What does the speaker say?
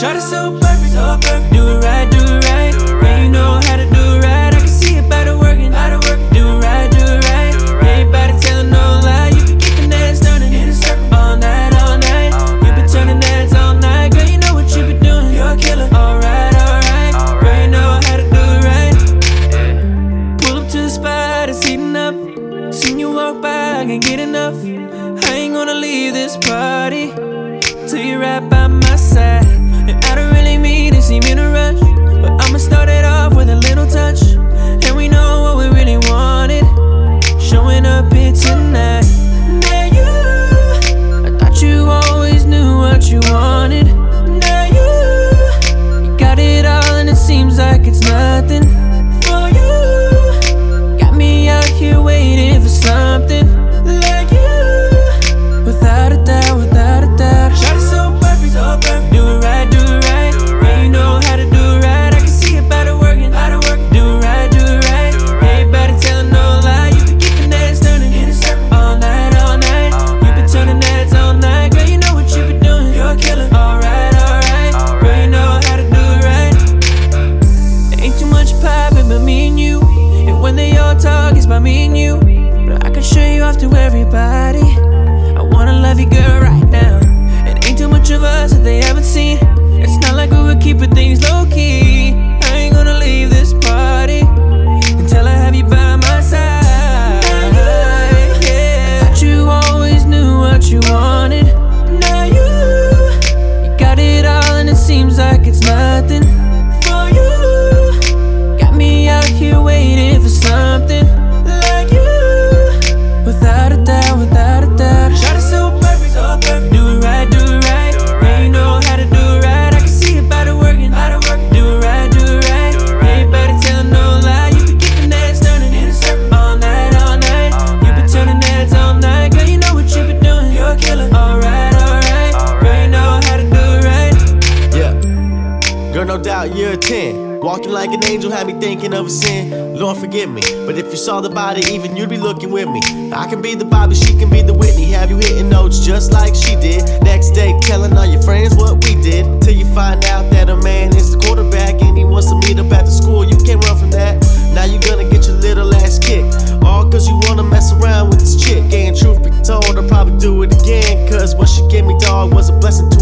Shawty so perfect, so perfect. Do it right, do it right. Yeah, you know how to do it right. I can see it by the working, by the working. Do it right, do it right. Yeah, you better tell no lie. You can keep the nails turning in a circle all night, all night. You been turning nails all night, girl. You know what you been doing. You're a killer. Alright, alright. Girl, you know how to do it right. Pull up to the spot, it's heating up. Seen you walk by, I can't get enough. I ain't gonna leave this party till you're right by my side. And I don't really mean to seem in a rush, but I'ma start it off with a little touch. And we know what we really wanted, showing up here tonight. Now you, I thought you always knew what you wanted. Now you got it all and it seems like it's nothing for you. Got me out here waiting for something like you, without a doubt, without a doubt. Shawty so perfect, so perfect. Do it right, do it right. Yeah, you know how to do it right. I can see it by the working, by the working. Do it right, do it right. Yeah, you better tell no lie. You can keep the nails turning in a circle all night, all night. You been turning nails all night, girl. You know what you been doing. You're a killer. Alright, alright. Girl, you know how to do it right. There ain't too much poppin' but me and you. And when they all talk, it's about me and you. But I can show you off to everybody. I wanna love you, girl, right now. It ain't too much of us that they haven't seen. It's not like we were keeping things low-key. I ain't gonna leave this party until I have you by my side. Yeah. I thought you always knew what you wanted. Now you got it all and it seems like it's nothing for you. Got me out here waiting for something like you, without a doubt, without a doubt. Shawty so perfect, so perfect. Do it right, do it right. Yeah, you know how to do it right. I can see it by the working, by the working. Do it right, do it right. Yeah, you better tell no lie. You can keep the nails turning in a circle all night, all night. You been turning nails all night, girl. You know what you been doing. You're a killer. Alright, alright. Girl, you know how to do it right. Yeah, girl, no doubt you're a 10. Walking like an angel had me thinking of a sin. Lord forgive me, but if you saw the body, even you'd be looking with me. I can be the Bobby, she can be the Whitney. Have you hitting notes just like she did? Next day telling all your friends what we did, till you find out that a man is the quarterback and he wants to meet up after school. You can't run from that. Now you gonna get your little ass kicked, all cause you wanna mess around with this chick. And truth be told, I'll probably do it again, cause what she gave me, dog, was a blessing to